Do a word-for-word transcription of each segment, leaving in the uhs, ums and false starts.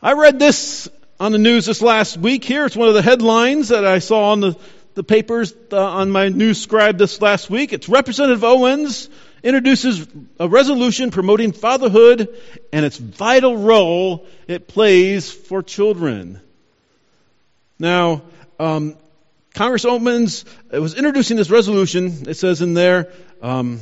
I read this on the news this last week here. It's one of the headlines that I saw on the, the papers uh, on my news scribe this last week. It's Representative Owens introduces a resolution promoting fatherhood and its vital role it plays for children. Now, um, Congress Owens it was introducing this resolution. It says in there, um,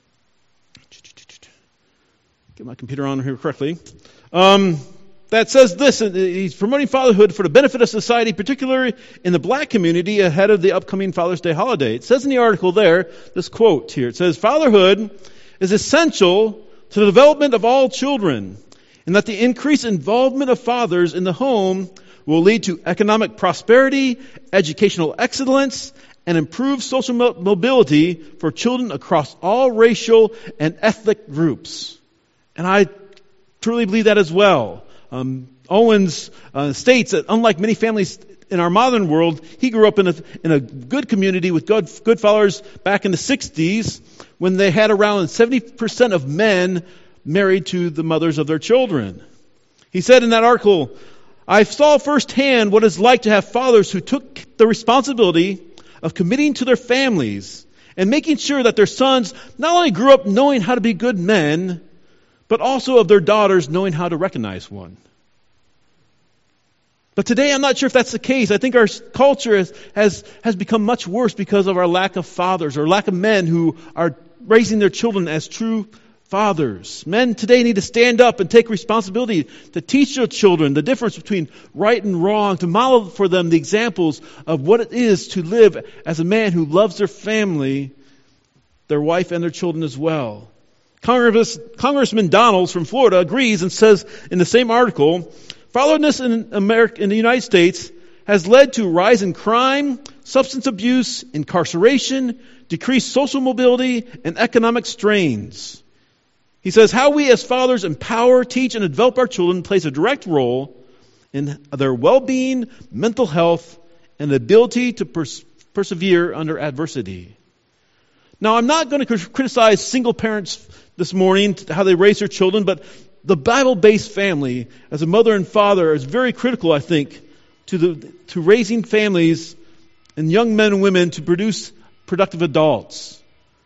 get my computer on here correctly. Um, that says this, he's promoting fatherhood for the benefit of society, particularly in the black community ahead of the upcoming Father's Day holiday. It says in the article there, this quote here, it says, fatherhood is essential to the development of all children, and that the increased involvement of fathers in the home will lead to economic prosperity, educational excellence, and improved social mo- mobility for children across all racial and ethnic groups. And I truly believe that as well. Um, Owens uh, states that unlike many families in our modern world, he grew up in a, in a good community with good, good followers back in the sixties when they had around seventy percent of men married to the mothers of their children. He said in that article, I saw firsthand what it's like to have fathers who took the responsibility of committing to their families and making sure that their sons not only grew up knowing how to be good men, but also of their daughters knowing how to recognize one. But today I'm not sure if that's the case. I think our culture has, has, has become much worse because of our lack of fathers or lack of men who are raising their children as true fathers. Men today need to stand up and take responsibility to teach their children the difference between right and wrong, to model for them the examples of what it is to live as a man who loves their family, their wife and their children as well. Congress, Congressman Donalds from Florida agrees and says in the same article, fatherlessness in America, in the United States has led to a rise in crime, substance abuse, incarceration, decreased social mobility, and economic strains. He says, how we as fathers empower, teach, and develop our children plays a direct role in their well-being, mental health, and the ability to pers- persevere under adversity. Now, I'm not going to criticize single parents this morning, how they raise their children, but the Bible-based family, as a mother and father, is very critical, I think, to the to raising families and young men and women to produce productive adults.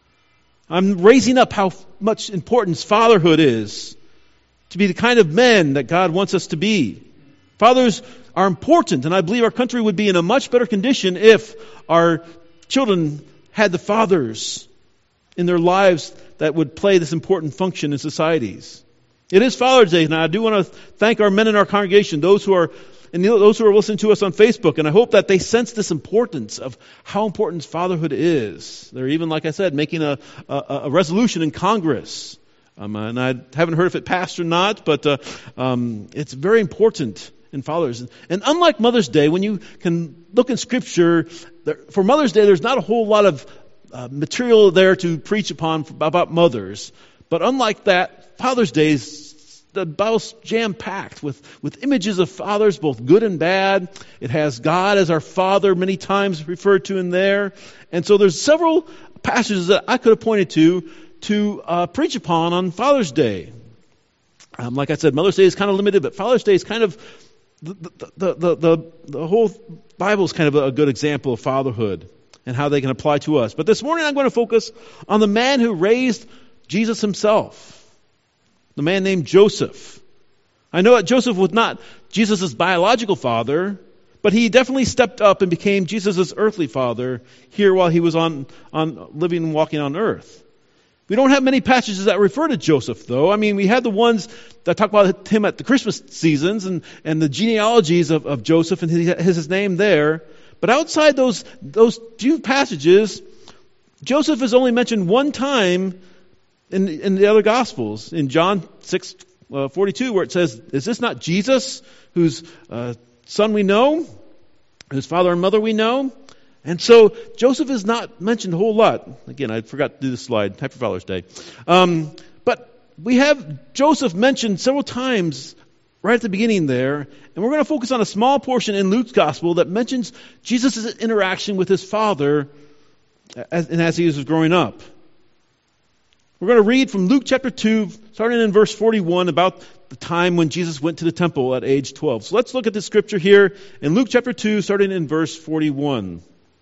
I'm raising up how much importance fatherhood is to be the kind of men that God wants us to be. Fathers are important, and I believe our country would be in a much better condition if our children had the fathers in their lives that would play this important function in societies. It is Father's Day, and I do want to thank our men in our congregation, those who are and those who are listening to us on Facebook, and I hope that they sense this importance of how important fatherhood is. They're even, like I said, making a, a, a resolution in Congress. Um, and I haven't heard if it passed or not, but uh, um, it's very important in fathers. And unlike Mother's Day, when you can look in Scripture, there, for Mother's Day, there's not a whole lot of uh, material there to preach upon about mothers. But unlike that, Father's Day is the Bible's jam-packed with, with images of fathers, both good and bad. It has God as our Father many times referred to in there. And so there's several passages that I could have pointed to to uh, preach upon on Father's Day. Um, like I said, Mother's Day is kind of limited, but Father's Day is kind of, the, the, the, the, the whole Bible is kind of a good example of fatherhood and how they can apply to us. But this morning I'm going to focus on the man who raised Jesus himself. The man named Joseph. I know that Joseph was not Jesus' biological father, but he definitely stepped up and became Jesus' earthly father here while he was on, on living and walking on earth. We don't have many passages that refer to Joseph, though. I mean, we had the ones that talk about him at the Christmas seasons and, and the genealogies of, of Joseph and his, his name there. But outside those, those few passages, Joseph is only mentioned one time In, in the other Gospels, in John six forty-two, where it says, is this not Jesus, whose uh, son we know, whose father and mother we know? And so Joseph is not mentioned a whole lot. Again, I forgot to do this slide. Happy Father's Day. Um, but we have Joseph mentioned several times right at the beginning there, and we're going to focus on a small portion in Luke's Gospel that mentions Jesus' interaction with his father as, and as he was growing up. We're going to read from Luke chapter two, starting in verse forty-one, about the time when Jesus went to the temple at age twelve. So let's look at the scripture here in Luke chapter two, starting in verse forty-one.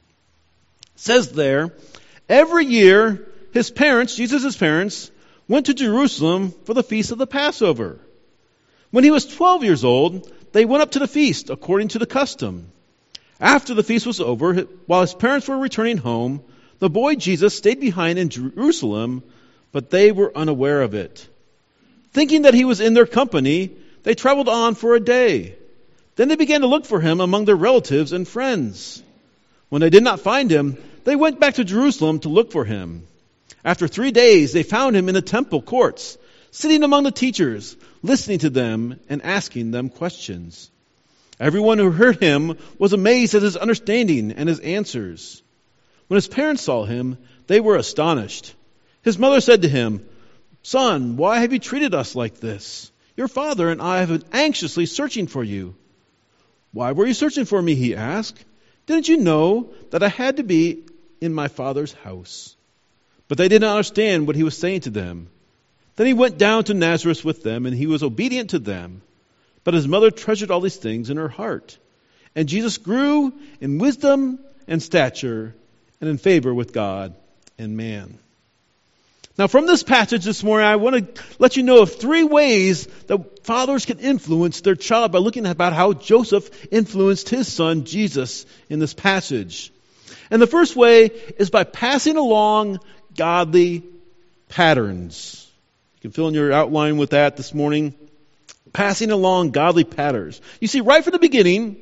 It says there, every year his parents, Jesus' parents, went to Jerusalem for the feast of the Passover. When he was twelve years old, they went up to the feast according to the custom. After the feast was over, while his parents were returning home, the boy Jesus stayed behind in Jerusalem, but they were unaware of it. Thinking that he was in their company, they traveled on for a day. Then they began to look for him among their relatives and friends. When they did not find him, they went back to Jerusalem to look for him. After three days, they found him in the temple courts, sitting among the teachers, listening to them and asking them questions. Everyone who heard him was amazed at his understanding and his answers. When his parents saw him, they were astonished. His mother said to him, "Son, why have you treated us like this? Your father and I have been anxiously searching for you." "Why were you searching for me?" he asked. "Didn't you know that I had to be in my father's house?" But they did not understand what he was saying to them. Then he went down to Nazareth with them, and he was obedient to them. But his mother treasured all these things in her heart. And Jesus grew in wisdom and stature and in favor with God and man. Now, from this passage this morning, I want to let you know of three ways that fathers can influence their child by looking at about how Joseph influenced his son, Jesus, in this passage. And the first way is by passing along godly patterns. You can fill in your outline with that this morning. Passing along godly patterns. You see, right from the beginning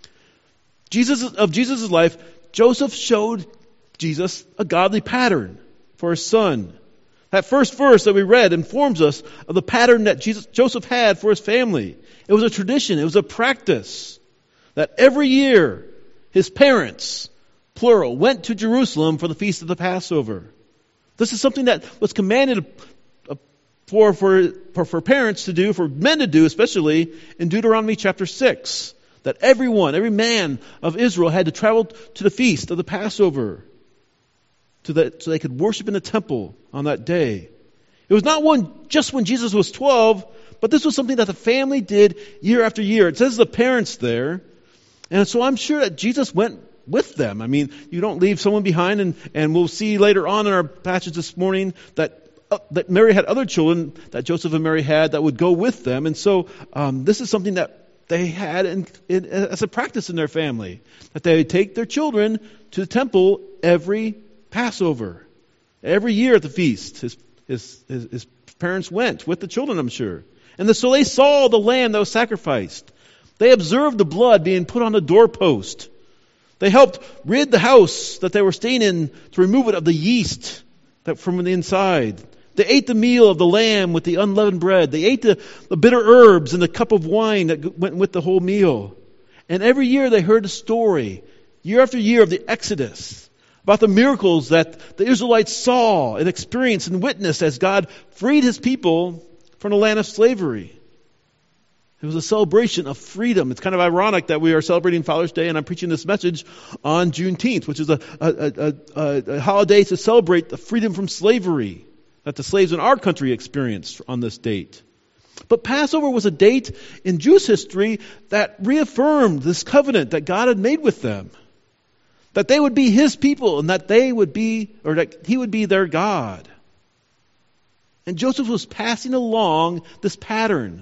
Jesus of Jesus' life, Joseph showed Jesus a godly pattern for his son. That first verse that we read informs us of the pattern that Jesus, Joseph had for his family. It was a tradition. It was a practice that every year his parents, plural, went to Jerusalem for the feast of the Passover. This is something that was commanded for, for, for, for parents to do, for men to do, especially in Deuteronomy chapter six. That everyone, every man of Israel had to travel to the feast of the Passover. To that, so they could worship in the temple on that day. It was not one just when Jesus was twelve, but this was something that the family did year after year. It says the parents there. And so I'm sure that Jesus went with them. I mean, you don't leave someone behind, and, and we'll see later on in our passage this morning that uh, that Mary had other children that Joseph and Mary had that would go with them. And so um, this is something that they had in, in, as a practice in their family, that they would take their children to the temple every Passover. Every year at the feast, his, his, his, his parents went with the children, I'm sure. And the, so they saw the lamb that was sacrificed. They observed the blood being put on the doorpost. They helped rid the house that they were staying in to remove it of the yeast that from the inside. They ate the meal of the lamb with the unleavened bread. They ate the, the bitter herbs and the cup of wine that went with the whole meal. And every year they heard a story, year after year, of the Exodus, about the miracles that the Israelites saw and experienced and witnessed as God freed his people from the land of slavery. It was a celebration of freedom. It's kind of ironic that we are celebrating Father's Day, and I'm preaching this message on Juneteenth, which is a, a, a, a holiday to celebrate the freedom from slavery that the slaves in our country experienced on this date. But Passover was a date in Jewish history that reaffirmed this covenant that God had made with them. That they would be his people and that they would be, or that he would be their God. And Joseph was passing along this pattern.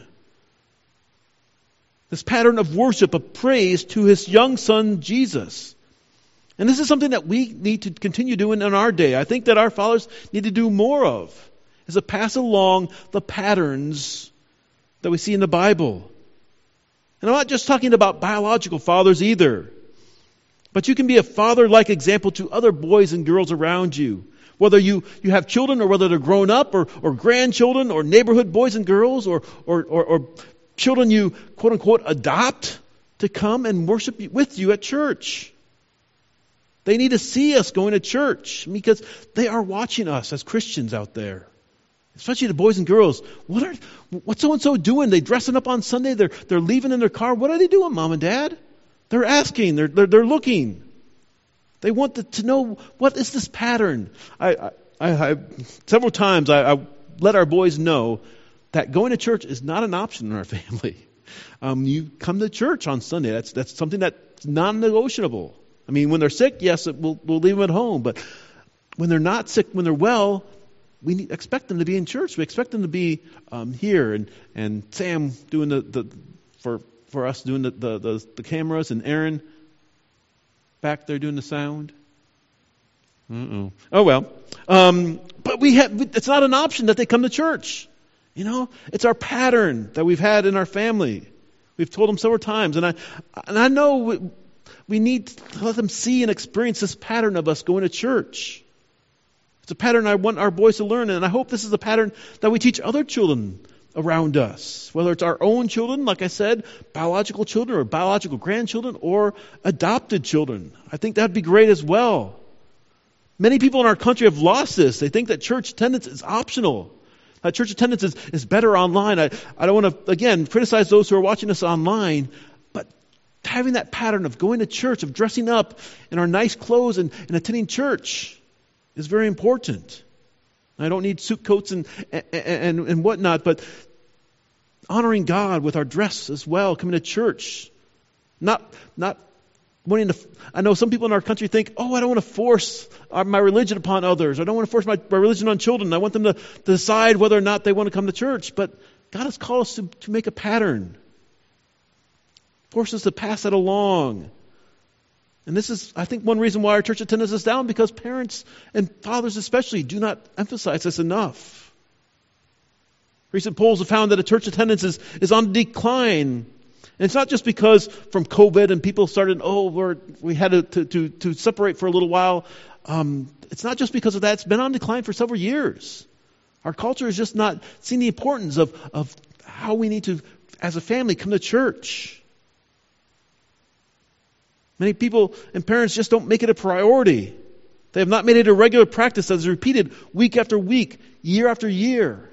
This pattern of worship, of praise to his young son, Jesus. And this is something that we need to continue doing in our day. I think that our fathers need to do more of, is to pass along the patterns that we see in the Bible. And I'm not just talking about biological fathers either. But you can be a father-like example to other boys and girls around you. Whether you, you have children or whether they're grown up or, or grandchildren or neighborhood boys and girls or, or, or, or children you quote-unquote adopt to come and worship with you at church. They need to see us going to church because they are watching us as Christians out there. Especially the boys and girls. What are what's so-and-so doing? They dressing up on Sunday. They're, they're leaving in their car. What are they doing, Mom and Dad? They're asking, they're, they're, they're looking. They want to, to know, what is this pattern? I, I, I, I several times I, I let our boys know that going to church is not an option in our family. Um, you come to church on Sunday. That's that's something that's non-negotiable. I mean, when they're sick, yes, we'll we'll leave them at home. But when they're not sick, when they're well, we need, expect them to be in church. We expect them to be um, here. And, and Sam doing the, the for for us doing the, the the the cameras, and Aaron back there doing the sound. Uh-oh. Oh well. Um, but we have. It's not an option that they come to church. You know, it's our pattern that we've had in our family. We've told them several times, and I and I know we, we need to let them see and experience this pattern of us going to church. It's a pattern I want our boys to learn, and I hope this is a pattern that we teach other children around us, whether it's our own children, like I said, biological children or biological grandchildren, or adopted children. I think that'd be great as well. Many people in our country have lost this. They think that church attendance is optional. Uh, church attendance is, is better online. I, I don't want to, again, criticize those who are watching us online, but having that pattern of going to church, of dressing up in our nice clothes and, and attending church is very important. I don't need suit coats and, and, and, and whatnot, but honoring God with our dress as well, coming to church. Not, not wanting to, I know some people in our country think, oh, I don't want to force my religion upon others. I don't want to force my, my religion on children. I want them to, to decide whether or not they want to come to church. But God has called us to, to make a pattern. Force us to pass that along. And this is, I think, one reason why our church attendance is down, because parents and fathers especially do not emphasize this enough. Recent polls have found that a church attendance is, is on decline. And it's not just because from COVID and people started, oh, we're, we had to, to, to, to separate for a little while. Um, it's not just because of that. It's been on decline for several years. Our culture is just not seeing the importance of, of how we need to, as a family, come to church. Many people and parents just don't make it a priority. They have not made it a regular practice that is repeated week after week, year after year.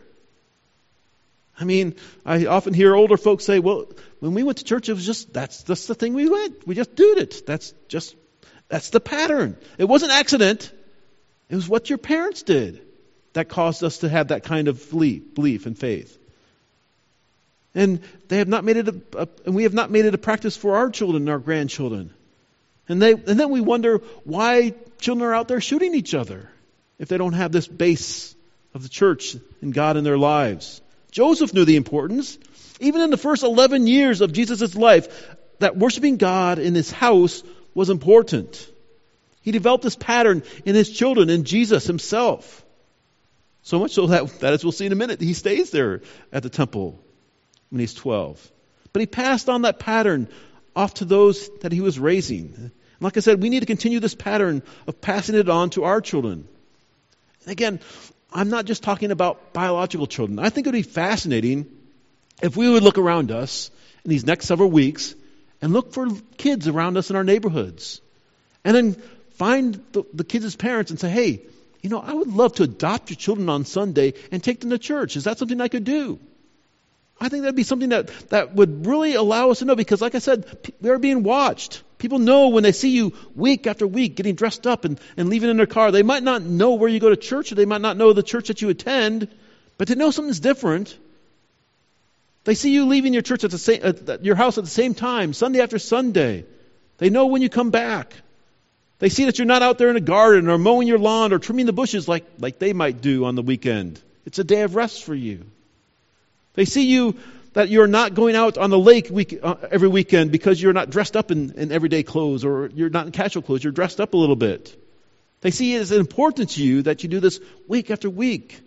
I mean, I often hear older folks say, well, when we went to church, it was just, that's just the thing we went. We just did it. That's just, that's the pattern. It wasn't accident. It was what your parents did that caused us to have that kind of belief and faith. And they have not made it, a, a, and we have not made it a practice for our children and our grandchildren. And they, and then we wonder why children are out there shooting each other if they don't have this base of the church and God in their lives. Joseph knew the importance, even in the first eleven years of Jesus' life, that worshiping God in his house was important. He developed this pattern in his children, in Jesus himself. So much so that, that, as we'll see in a minute, he stays there at the temple when he's twelve. But he passed on that pattern off to those that he was raising. And like I said, we need to continue this pattern of passing it on to our children. And again, I'm not just talking about biological children. I think it would be fascinating if we would look around us in these next several weeks and look for kids around us in our neighborhoods. And then find the, the kids' parents and say, hey, you know, I would love to adopt your children on Sunday and take them to church. Is that something I could do? I think that'd be something that, that would really allow us to know, because like I said, we are being watched. People know when they see you week after week getting dressed up and, and leaving in their car. They might not know where you go to church, or they might not know the church that you attend, but they know something's different. They see you leaving your church at the same, at your house at the same time, Sunday after Sunday. They know when you come back. They see that you're not out there in a garden or mowing your lawn or trimming the bushes like, like they might do on the weekend. It's a day of rest for you. They see you that you're not going out on the lake week, uh, every weekend because you're not dressed up in, in everyday clothes, or you're not in casual clothes. You're dressed up a little bit. They see it as important to you that you do this week after week.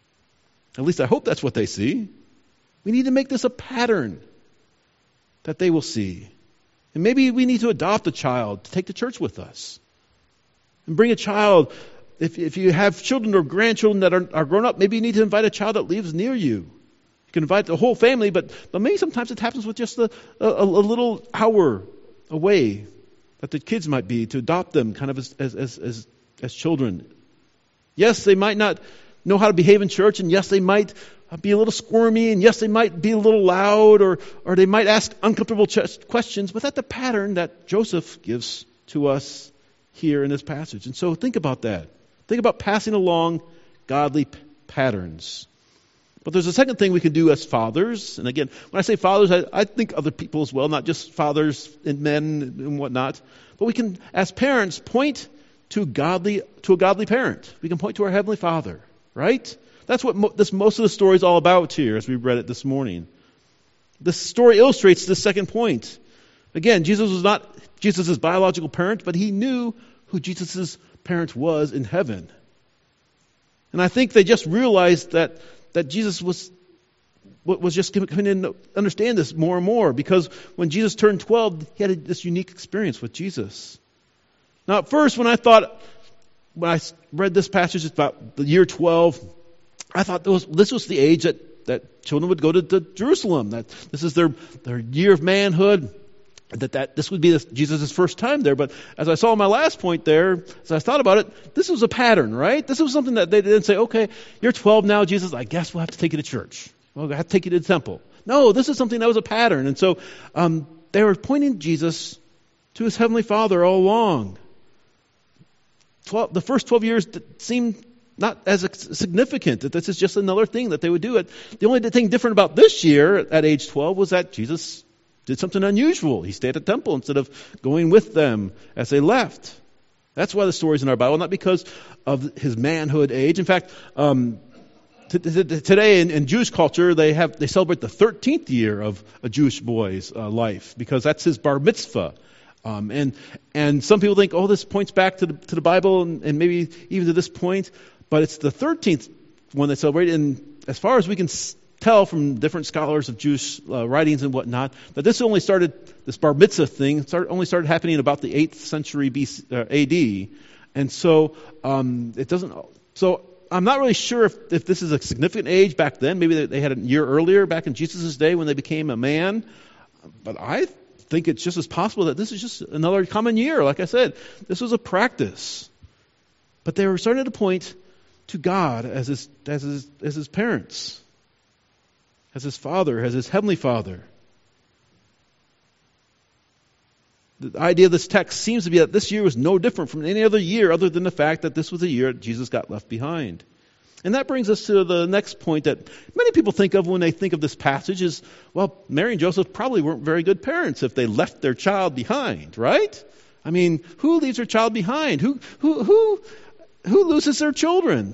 At least I hope that's what they see. We need to make this a pattern that they will see. And maybe we need to adopt a child to take to church with us. And bring a child. If, if you have children or grandchildren that are, are grown up, maybe you need to invite a child that lives near you. You can invite the whole family, but, but maybe sometimes it happens with just a, a, a little hour away that the kids might be, to adopt them kind of as, as, as, as, as children. Yes, they might not know how to behave in church, and yes, they might be a little squirmy, and yes, they might be a little loud, or, or they might ask uncomfortable ch- questions, but that's the pattern that Joseph gives to us here in this passage. And so think about that. Think about passing along godly p- patterns. But there's a second thing we can do as fathers. And again, when I say fathers, I, I think other people as well, not just fathers and men and whatnot. But we can, as parents, point to godly to a godly parent. We can point to our Heavenly Father, right? That's what mo- this most of the story is all about here, as we read it this morning. This story illustrates this second point. Again, Jesus was not Jesus' biological parent, but he knew who Jesus' parent was in heaven. And I think they just realized that that Jesus was was just coming to understand this more and more, because when Jesus turned twelve, he had this unique experience with Jesus. Now, at first, when I thought, when I read this passage about the year twelve, I thought this was, this was the age that, that children would go to, to Jerusalem, that this is their, their year of manhood, that, that this would be Jesus' first time there. But as I saw in my last point there, as I thought about it, this was a pattern, right? This was something that they didn't say, okay, you're twelve now, Jesus, I guess we'll have to take you to church. We'll have to take you to the temple. No, this is something that was a pattern. And so um, they were pointing Jesus to his Heavenly Father all along. twelve, the first twelve years seemed not as significant, that this is just another thing that they would do. It. The only thing different about this year at age twelve was that Jesus did something unusual. He stayed at the temple instead of going with them as they left. That's why the story's in our Bible, not because of his manhood age. In fact, um, t- t- t- today in, in Jewish culture, they have they celebrate the thirteenth year of a Jewish boy's uh, life, because that's his bar mitzvah. Um, and and some people think, oh, this points back to the, to the Bible, and, and maybe even to this point. But it's the thirteenth one they celebrate. And as far as we can tell from different scholars of Jewish uh, writings and whatnot, that this only started, this bar mitzvah thing, started, only started happening about the eighth century B C, uh, A D. And so um, it doesn't. So I'm not really sure if, if this is a significant age back then. Maybe they, they had a year earlier, back in Jesus' day, when they became a man. But I think it's just as possible that this is just another common year. Like I said, this was a practice. But they were starting to point to God as his, as his, as his parents, as his father, as his heavenly Father. The idea of this text seems to be that this year was no different from any other year, other than the fact that this was the year Jesus got left behind. And that brings us to the next point that many people think of when they think of this passage is, well, Mary and Joseph probably weren't very good parents if they left their child behind, right? I mean, who leaves their child behind? Who who who who loses their children?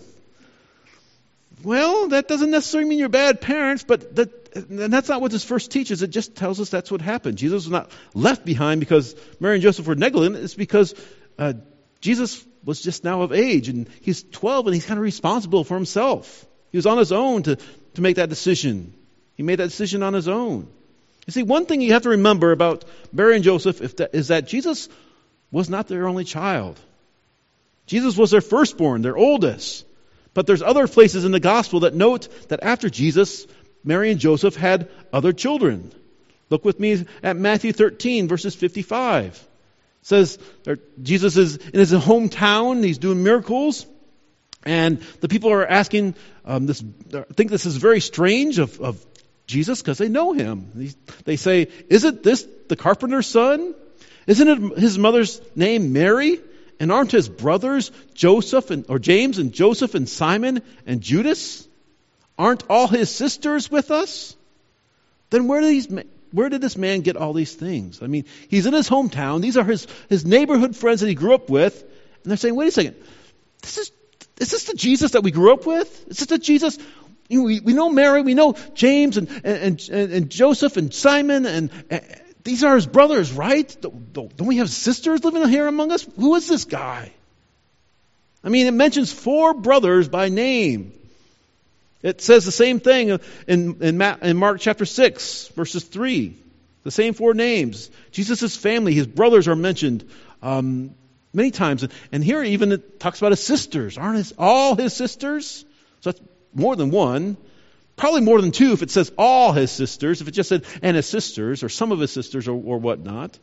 Well, that doesn't necessarily mean you're bad parents, but that, and that's not what this verse teaches. It just tells us that's what happened. Jesus was not left behind because Mary and Joseph were negligent. It's because uh, Jesus was just now of age, and he's twelve, and he's kind of responsible for himself. He was on his own to, to make that decision. He made that decision on his own. You see, one thing you have to remember about Mary and Joseph if that, is that Jesus was not their only child. Jesus was their firstborn, their oldest. But there's other places in the gospel that note that after Jesus, Mary and Joseph had other children. Look with me at Matthew thirteen, verses fifty-five. It says Jesus is in his hometown, he's doing miracles, and the people are asking, um, this, think this is very strange of, of Jesus because they know him. They say, isn't this the carpenter's son? Isn't it his mother's name Mary? And aren't his brothers Joseph and or James and Joseph and Simon and Judas? Aren't all his sisters with us? Then where do these where did this man get all these things? I mean, he's in his hometown. These are his, his neighborhood friends that he grew up with. And they're saying, wait a second, this is is this the Jesus that we grew up with? Is this the Jesus? You know, we, we know Mary, we know James and and, and, and Joseph and Simon and, and these are his brothers, right? Don't we have sisters living here among us? Who is this guy? I mean, it mentions four brothers by name. It says the same thing in, in, in Mark chapter six, verses three. The same four names. Jesus' family, his brothers are mentioned um, many times. And, and here even it talks about his sisters. Aren't his, all his sisters? So that's more than one. Probably more than two if it says all his sisters, if it just said and his sisters, or some of his sisters, or, or whatnot.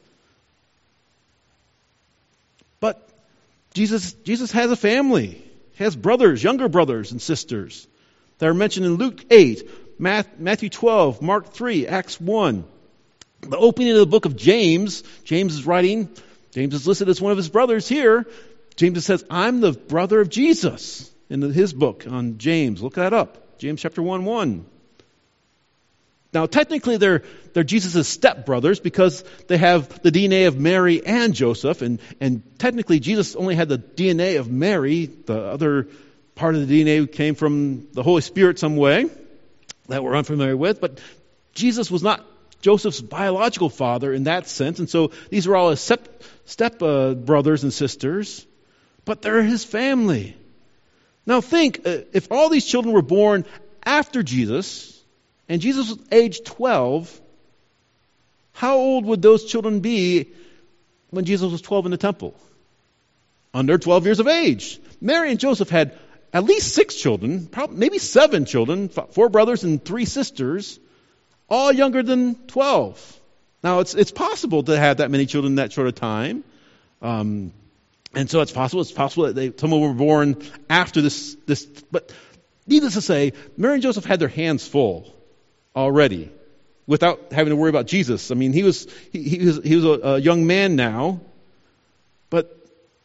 But Jesus, Jesus has a family. He has brothers, younger brothers and sisters that are mentioned in Luke eight, Matthew twelve, Mark three, Acts one. The opening of the book of James, James is writing, James is listed as one of his brothers here. James says, I'm the brother of Jesus in his book on James. Look that up. James chapter one, one. Now, technically, they're, they're Jesus' stepbrothers because they have the D N A of Mary and Joseph. And, and technically, Jesus only had the D N A of Mary. The other part of the D N A came from the Holy Spirit some way that we're unfamiliar with. But Jesus was not Joseph's biological father in that sense. And so these are all his step, step uh, brothers and sisters. But they're his family. Now think, uh, if all these children were born after Jesus, and Jesus was age twelve, how old would those children be when Jesus was twelve in the temple? Under twelve years of age. Mary and Joseph had at least six children, probably, maybe seven children, four brothers and three sisters, all younger than twelve. Now, it's it's possible to have that many children in that short of time. Um, and so it's possible. It's possible that they, some of them were born after this, this. But needless to say, Mary and Joseph had their hands full already, without having to worry about Jesus. I mean, he was he, he was he was a, a young man now, but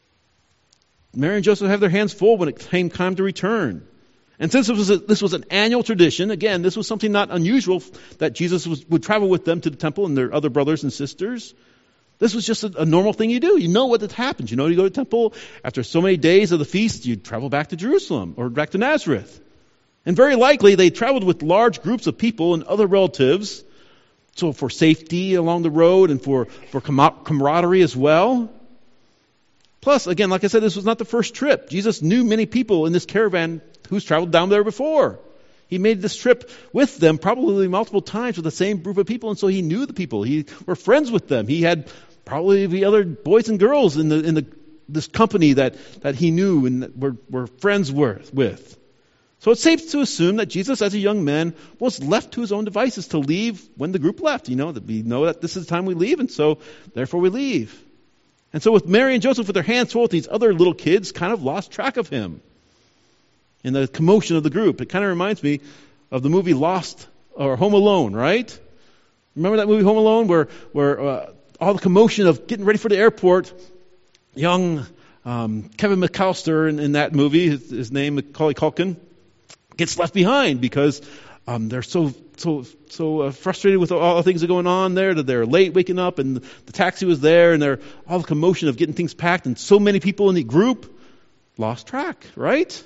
Mary and Joseph have their hands full when it came time to return. And since this was a, this was an annual tradition, again, this was something not unusual that Jesus was, would travel with them to the temple and their other brothers and sisters. This was just a, a normal thing you do. You know what happens. You know, you go to the temple after so many days of the feast, you travel back to Jerusalem or back to Nazareth. And very likely they traveled with large groups of people and other relatives, so for safety along the road and for, for camaraderie as well. Plus, again, like I said, this was not the first trip. Jesus knew many people in this caravan who's traveled down there before. He made this trip with them probably multiple times with the same group of people, and so he knew the people. He were friends with them. He had probably the other boys and girls in the in the this company that, that he knew and that were, were friends with. with. So it's safe to assume that Jesus, as a young man, was left to his own devices to leave when the group left. You know, that we know that this is the time we leave, and so therefore we leave. And so with Mary and Joseph with their hands full, these other little kids kind of lost track of him in the commotion of the group. It kind of reminds me of the movie Lost or Home Alone, right? Remember that movie Home Alone where where uh, all the commotion of getting ready for the airport, young um, Kevin McAllister in, in that movie, his, his name Macaulay Culkin, gets left behind because um, they're so so so uh, frustrated with all the things that are going on there that they're late waking up and the taxi was there and they're all the commotion of getting things packed and so many people in the group lost track, right?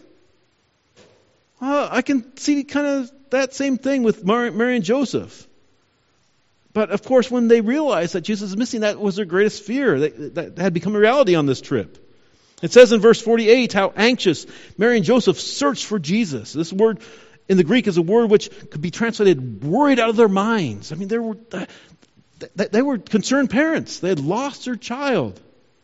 Uh, I can see kind of that same thing with Mary, Mary and Joseph. But of course, when they realized that Jesus is missing, that was their greatest fear. That, that had become a reality on this trip. It says in verse forty-eight how anxious Mary and Joseph searched for Jesus. This word in the Greek is a word which could be translated worried out of their minds. I mean, they were, they were concerned parents. They had lost their child.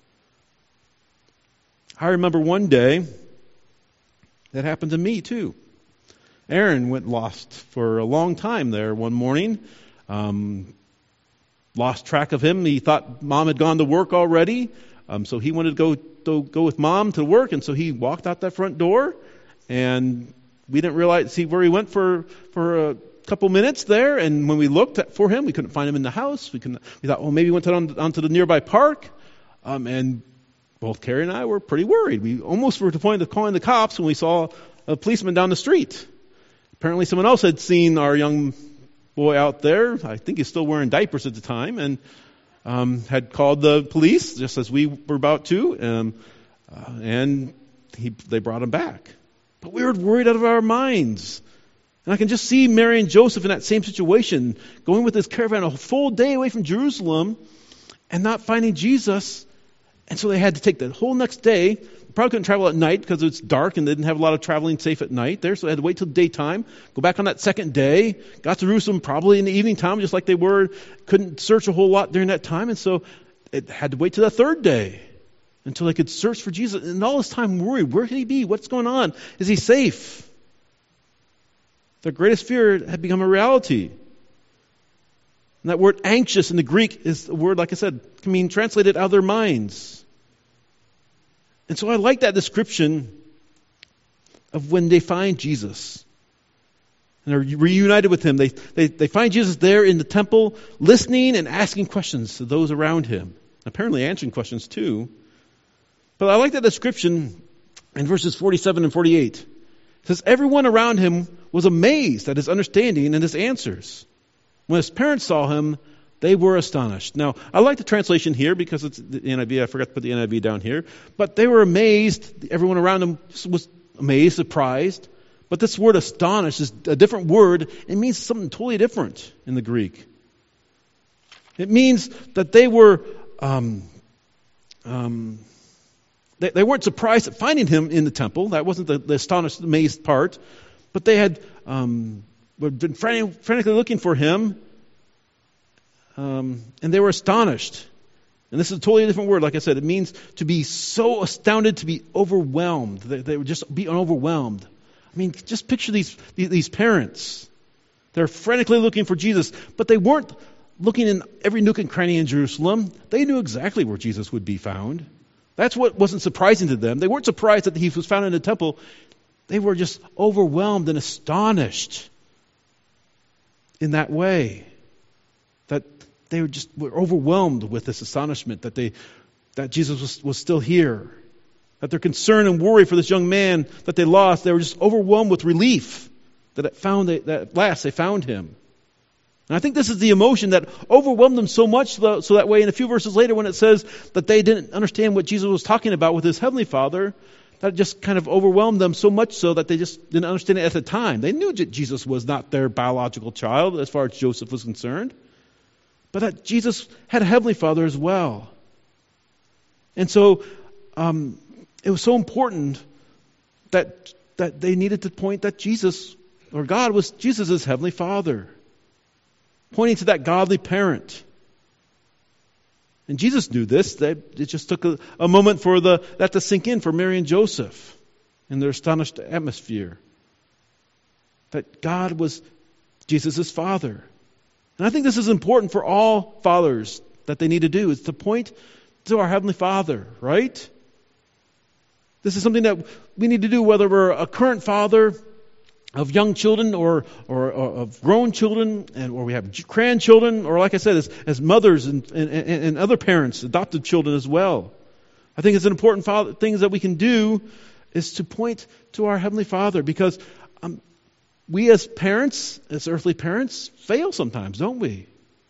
I remember one day that happened to me too. Aaron went lost for a long time there one morning. Um, lost track of him. He thought mom had gone to work already. Um, so he wanted to go, to go with mom to work. And so he walked out that front door. And we didn't realize, see where he went for, for a couple minutes there. And when we looked at, for him, we couldn't find him in the house. We couldn't, we thought, well, maybe he went on, on to the nearby park. Um, and both Carrie and I were pretty worried. We almost were to the point of calling the cops when we saw a policeman down the street. Apparently someone else had seen our young boy out there. I think he's still wearing diapers at the time, and um, had called the police just as we were about to, um, uh, and he, they brought him back. But we were worried out of our minds. And I can just see Mary and Joseph in that same situation, going with this caravan a full day away from Jerusalem and not finding Jesus. And so they had to take the whole next day. They probably couldn't travel at night because it's dark and they didn't have a lot of traveling safe at night there. So they had to wait till daytime, go back on that second day, got to Jerusalem probably in the evening time just like they were, couldn't search a whole lot during that time. And so it had to wait till the third day until they could search for Jesus. And all this time worried, where could he be? What's going on? Is he safe? Their greatest fear had become a reality. And that word anxious in the Greek is a word, like I said, can mean translated out of their minds. And so I like that description of when they find Jesus and are reunited with him. They, they, they find Jesus there in the temple, listening and asking questions to those around him. Apparently answering questions too. But I like that description in verses forty-seven and forty-eight. It says, everyone around him was amazed at his understanding and his answers. When his parents saw him, they were astonished. Now, I like the translation here because it's the N I V. I forgot to put the N I V down here. But they were amazed. Everyone around them was amazed, surprised. But this word astonished is a different word. It means something totally different in the Greek. It means that they were... Um, um, They, they weren't surprised at finding him in the temple. That wasn't the, the astonished, amazed part. But they had um, been frantic, frantically looking for him. Um, and they were astonished. And this is a totally different word. Like I said, it means to be so astounded, to be overwhelmed. They, they would just be overwhelmed. I mean, just picture these, these, these parents. They're frantically looking for Jesus. But they weren't looking in every nook and cranny in Jerusalem. They knew exactly where Jesus would be found. That's what wasn't surprising to them. They weren't surprised that he was found in the temple. They were just overwhelmed and astonished in that way. That they were just were overwhelmed with this astonishment that they that Jesus was, was still here. That their concern and worry for this young man that they lost, they were just overwhelmed with relief that at found they, that at last they found him. And I think this is the emotion that overwhelmed them so much so that way in a few verses later when it says that they didn't understand what Jesus was talking about with his heavenly Father, that just kind of overwhelmed them so much so that they just didn't understand it at the time. They knew that Jesus was not their biological child as far as Joseph was concerned, but that Jesus had a heavenly Father as well. And so um, it was so important that that they needed to point that Jesus or God was Jesus' heavenly Father. Pointing to that godly parent. And Jesus knew this. That it just took a, a moment for the that to sink in for Mary and Joseph in their astonished atmosphere. That God was Jesus' Father. And I think this is important for all fathers that they need to do, is to point to our Heavenly Father, right? This is something that we need to do whether we're a current father of young children or, or, or of grown children, and or we have grandchildren, or like I said, as, as mothers and, and, and other parents, adopted children as well. I think it's an important father, things that we can do is to point to our Heavenly Father, because um, we as parents, as earthly parents, fail sometimes, don't we?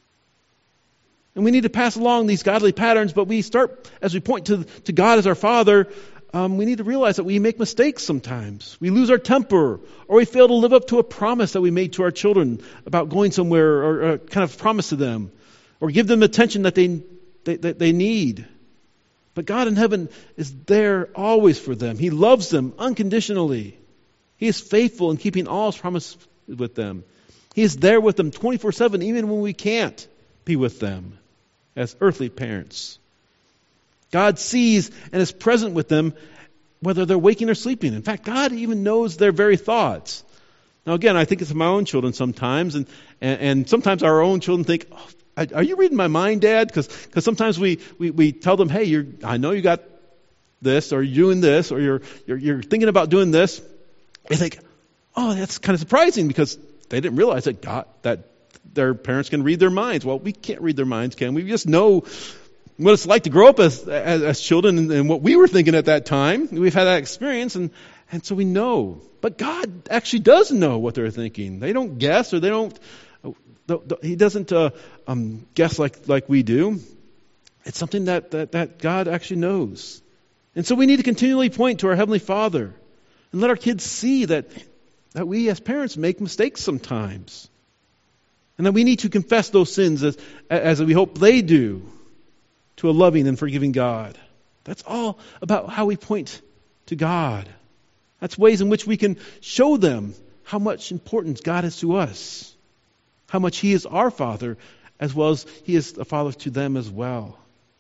And we need to pass along these godly patterns, but we start, as we point to, to God as our Father, Um, we need to realize that we make mistakes sometimes. We lose our temper, or we fail to live up to a promise that we made to our children about going somewhere, or, or kind of promise to them, or give them attention that they, they that they need. But God in heaven is there always for them. He loves them unconditionally. He is faithful in keeping all His promises with them. He is there with them twenty-four seven, even when we can't be with them as earthly parents. God sees and is present with them whether they're waking or sleeping. In fact, God even knows their very thoughts. Now again, I think it's my own children sometimes, and, and, and sometimes our own children think, oh, are you reading my mind, Dad? Because because sometimes we, we, we tell them, hey, you're, I know you got this, or you're doing this, or you're, you're, you're thinking about doing this. They think, oh, that's kind of surprising, because they didn't realize that God, that their parents can read their minds. Well, we can't read their minds, can we? We just know what it's like to grow up as as, as children, and, and what we were thinking at that time. We've had that experience, and, and so we know. But God actually does know what they're thinking. They don't guess, or they don't. He doesn't uh, um, guess like like we do. It's something that, that that God actually knows, and so we need to continually point to our Heavenly Father and let our kids see that that we as parents make mistakes sometimes, and that we need to confess those sins as as we hope they do, to a loving and forgiving God. That's all about how we point to God. That's ways in which we can show them how much importance God is to us, how much He is our Father, as well as He is a Father to them as well.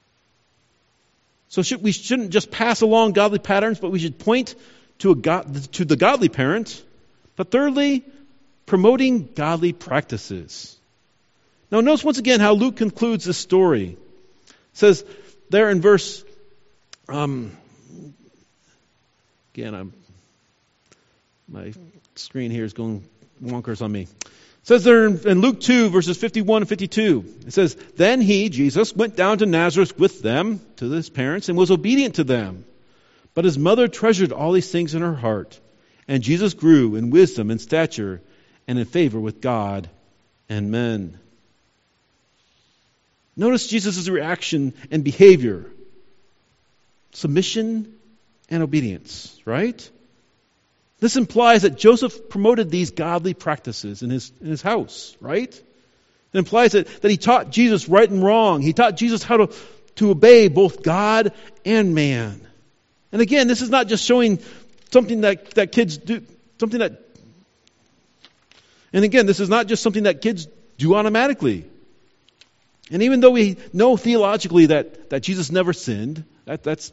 So should, we shouldn't just pass along godly patterns, but we should point to a God, to the godly parent. But thirdly, promoting godly practices. Now notice once again how Luke concludes this story. It says there in verse, um, again, I'm, my screen here is going wonkers on me. It says there in, in Luke two, verses fifty-one and fifty-two, it says, then he, Jesus, went down to Nazareth with them, to his parents, and was obedient to them. But his mother treasured all these things in her heart, and Jesus grew in wisdom and stature and in favor with God and men. Notice Jesus' reaction and behavior. Submission and obedience, right? This implies that Joseph promoted these godly practices in his, in his house, right? It implies that, that he taught Jesus right and wrong. He taught Jesus how to, to obey both God and man. And again, this is not just showing something that, that kids do, something that, and again, this is not just something that kids do automatically. And even though we know theologically that, that Jesus never sinned, that, that's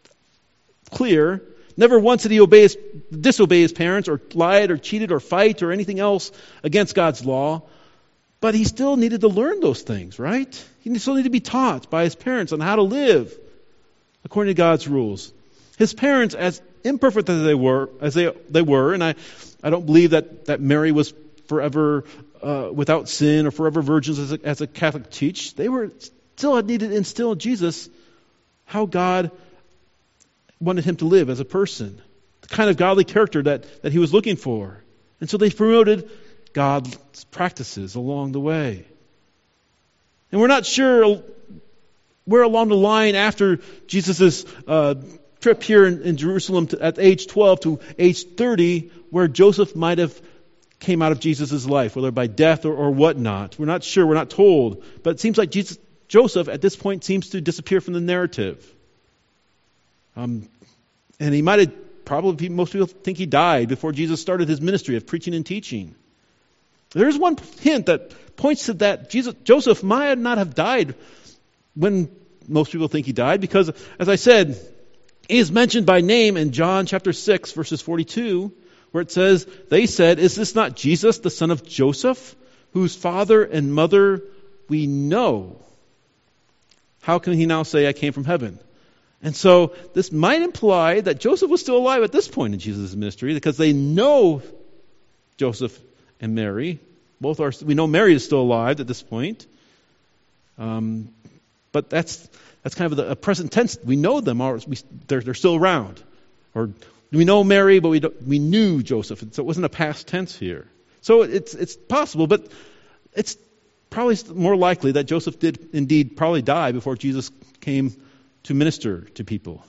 clear. Never once did he obey his, disobey his parents or lied or cheated or fight or anything else against God's law. But he still needed to learn those things, right? He still needed to be taught by his parents on how to live according to God's rules. His parents, as imperfect as they were, as they they were, and I, I don't believe that, that Mary was forever uh, without sin or forever virgins as a, as a Catholic teach. They were still needed to instill in Jesus how God wanted him to live as a person, the kind of godly character that, that he was looking for. And so they promoted God's practices along the way. And we're not sure where along the line after Jesus' uh, trip here in, in Jerusalem to, at age twelve to age thirty, where Joseph might have came out of Jesus' life, whether by death or, or whatnot. We're not sure, we're not told. But it seems like Jesus, Joseph at this point seems to disappear from the narrative. Um, and he might have, probably most people think he died before Jesus started his ministry of preaching and teaching. There's one hint that points to that. Jesus, Joseph might not have died when most people think he died, because, as I said, he is mentioned by name in John chapter six, verses forty-two, where it says, they said, "Is this not Jesus, the son of Joseph, whose father and mother we know? How can he now say, I came from heaven?" And so this might imply that Joseph was still alive at this point in Jesus' ministry, because they know Joseph and Mary. Both are. We know Mary is still alive at this point. Um, but that's that's kind of the, a present tense. We know them. Are, we, they're, they're still around. Or we know Mary, but we don't, we knew Joseph. So it wasn't a past tense here. So it's it's possible, but it's probably more likely that Joseph did indeed probably die before Jesus came to minister to people,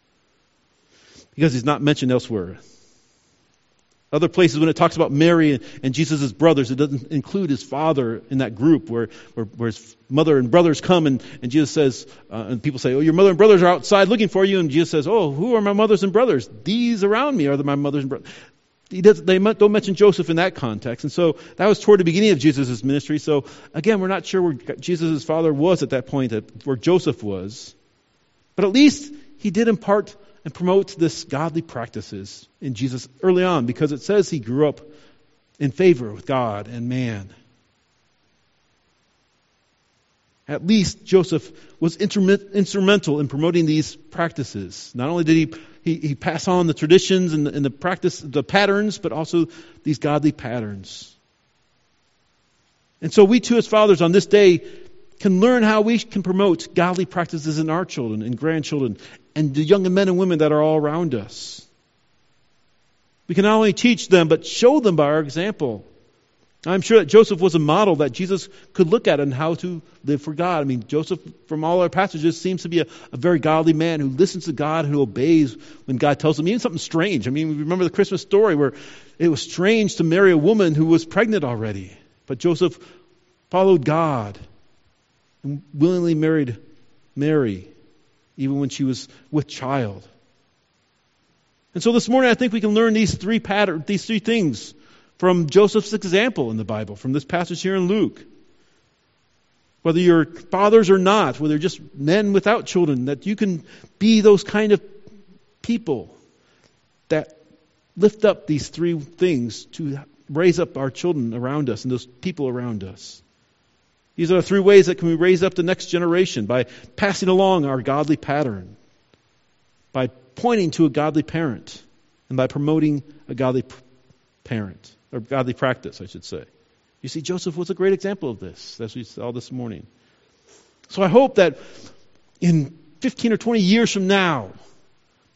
because he's not mentioned elsewhere. Other places when it talks about Mary and Jesus' brothers, it doesn't include his father in that group where, where, where his mother and brothers come and, and Jesus says, uh, and people say, "Oh, your mother and brothers are outside looking for you." And Jesus says, "Oh, who are my mothers and brothers? These around me are the, my mothers and brothers." He does, they don't mention Joseph in that context. And so that was toward the beginning of Jesus' ministry. So again, we're not sure where Jesus' father was at that point, where Joseph was. But at least he did impart and promote this godly practices in Jesus early on, because it says he grew up in favor with God and man. At least Joseph was instrumental in promoting these practices. Not only did he he, he pass on the traditions and the, and the practice, the patterns, but also these godly patterns. And so we too, as fathers, on this day can learn how we can promote godly practices in our children and grandchildren and the young men and women that are all around us. We can not only teach them, but show them by our example. I'm sure that Joseph was a model that Jesus could look at on how to live for God. I mean, Joseph, from all our passages, seems to be a, a very godly man who listens to God, who obeys when God tells him, even something strange. I mean, we remember the Christmas story where it was strange to marry a woman who was pregnant already. But Joseph followed God and willingly married Mary, even when she was with child. And so this morning, I think we can learn these three pattern, these three things from Joseph's example in the Bible, from this passage here in Luke. Whether you're fathers or not, whether you're just men without children, that you can be those kind of people that lift up these three things to raise up our children around us and those people around us. These are the three ways that can we raise up the next generation: by passing along our godly pattern, by pointing to a godly parent, and by promoting a godly p- parent, or godly practice, I should say. You see, Joseph was a great example of this, as we saw this morning. So I hope that in fifteen or twenty years from now,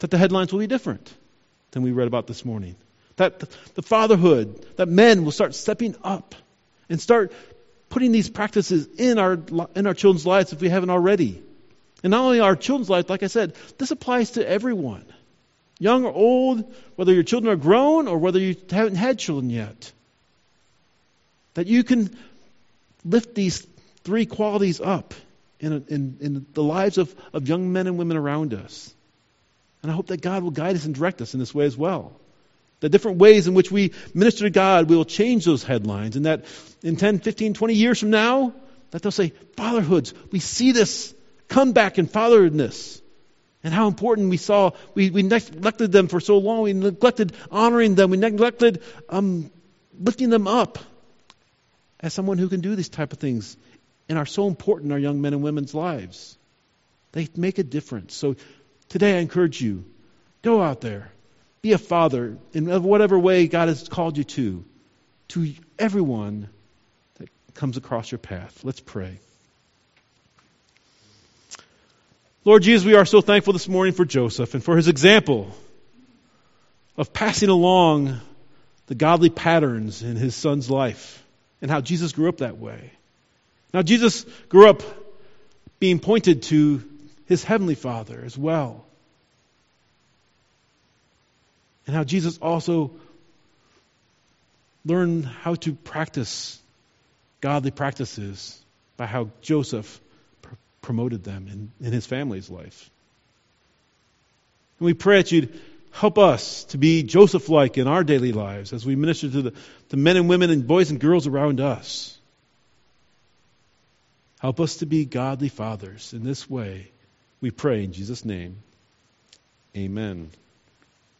that the headlines will be different than we read about this morning. That the fatherhood, that men will start stepping up and start putting these practices in our in our children's lives if we haven't already. And not only our children's lives, like I said, this applies to everyone. Young or old, whether your children are grown or whether you haven't had children yet. That you can lift these three qualities up in, a, in, in the lives of, of young men and women around us. And I hope that God will guide us and direct us in this way as well. The different ways in which we minister to God, we will change those headlines. And that in ten, fifteen, twenty years from now, that they'll say, fatherhoods, we see this comeback in fatherhoodness. And how important we saw, we, we neglected them for so long. We neglected honoring them. We neglected um, lifting them up as someone who can do these type of things and are so important in our young men and women's lives. They make a difference. So today I encourage you, go out there, be a father in whatever way God has called you to, to everyone that comes across your path. Let's pray. Lord Jesus, we are so thankful this morning for Joseph and for his example of passing along the godly patterns in his son's life and how Jesus grew up that way. Now, Jesus grew up being pointed to his heavenly Father as well. And how Jesus also learned how to practice godly practices by how Joseph pr- promoted them in, in his family's life. And we pray that you'd help us to be Joseph-like in our daily lives as we minister to the, the men and women and boys and girls around us. Help us to be godly fathers in this way. We pray in Jesus' name. Amen.